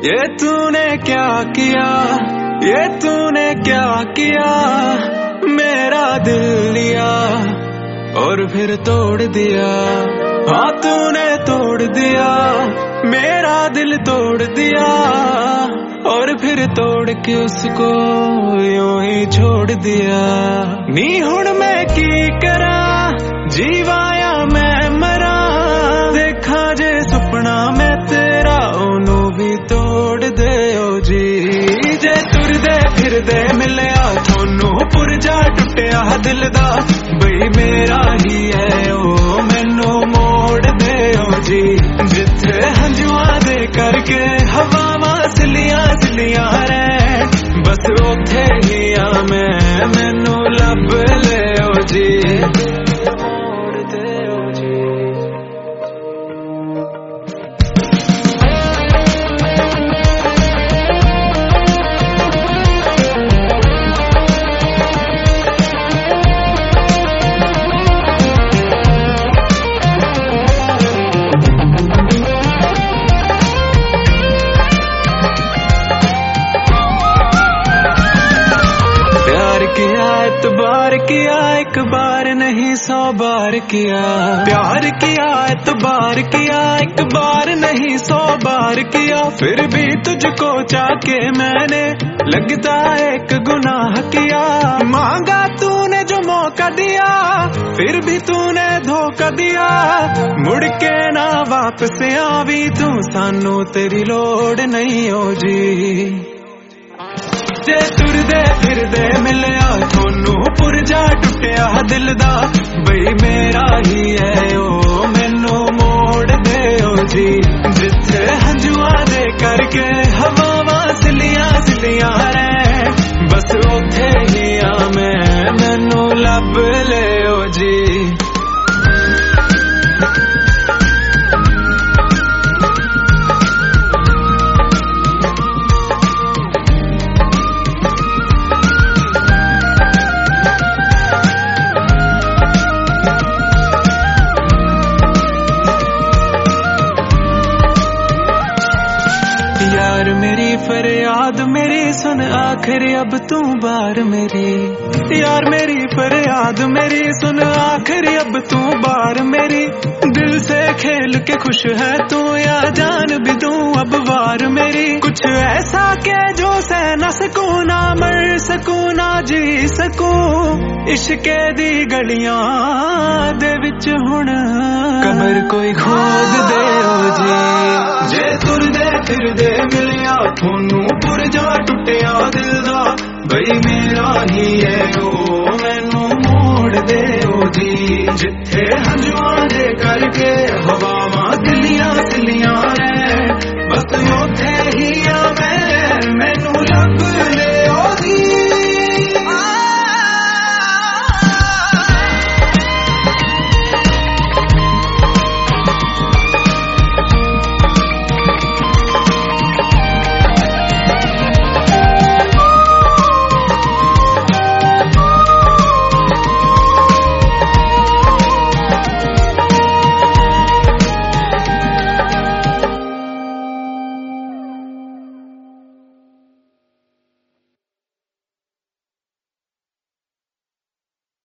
ये तूने क्या किया, ये तूने क्या किया, मेरा दिल लिया और फिर तोड़ दिया। हाँ तूने तोड़ दिया, मेरा दिल तोड़ दिया और फिर तोड़ के उसको यूं ही छोड़ दिया। नी हुण मैं की करा, जीवाया मैं मरा, देखा जे सुपना मैं तेरा ओनू भी तोड़ दे ओ जी। जे तुरदे फिरदे मिलिया थोनू पुरजा टुटिया दिल दा, बई मेरा ही है ओ मैनू मोड़ दे ओ जी। जिथे हंजुआ दे करके हवावां सिलियां सिलियां रैन, बस उथे ही आ मैं, मैनू लब ले ओ जी। एतबार किया एक बार नहीं 100 बार किया, प्यार किया एतबार किया एक बार नहीं 100 बार किया। फिर भी तुझको चाके मैंने लगता एक गुनाह किया। मांगा तूने जो मौका दिया, फिर भी तूने धोखा दिया। मुड़ के ना वापस आवी तू, सानू तेरी लोड़ नहीं हो जी। जे तुरदे फिरदे मिलिया थोनू पुरजा टुटिया दिल दा, बई मेरा ही है ओ मैनू मोड़ दे ओ जी। जिथे हंजुआ दे करके हवावां सिलियां सिलियां रैन, बस उथे ही आ मैं, मैनू लब ले ओ जी। यार मेरी फरियाद मेरी सुन आखिर अब तू बार मेरी, यार मेरी फरियाद मेरी सुन आखिर अब तू बार मेरी। दिल से खेल के खुश है तू या जान भी दूं अब वार मेरी। कुछ ऐसा के जो सह न सकूं, ना मर सकूं ना जी सकूं, इश्के दी गलियां दे विच हुण कमर कोई खोद दे ओ जी। जे तुरदे फिरदे मिलिया थोनू पुरजा टुटिया दिल दा, बई मेरा ही है ओ मैनू मोड़ दे ओ जी। जिथे हंजुआ दे करके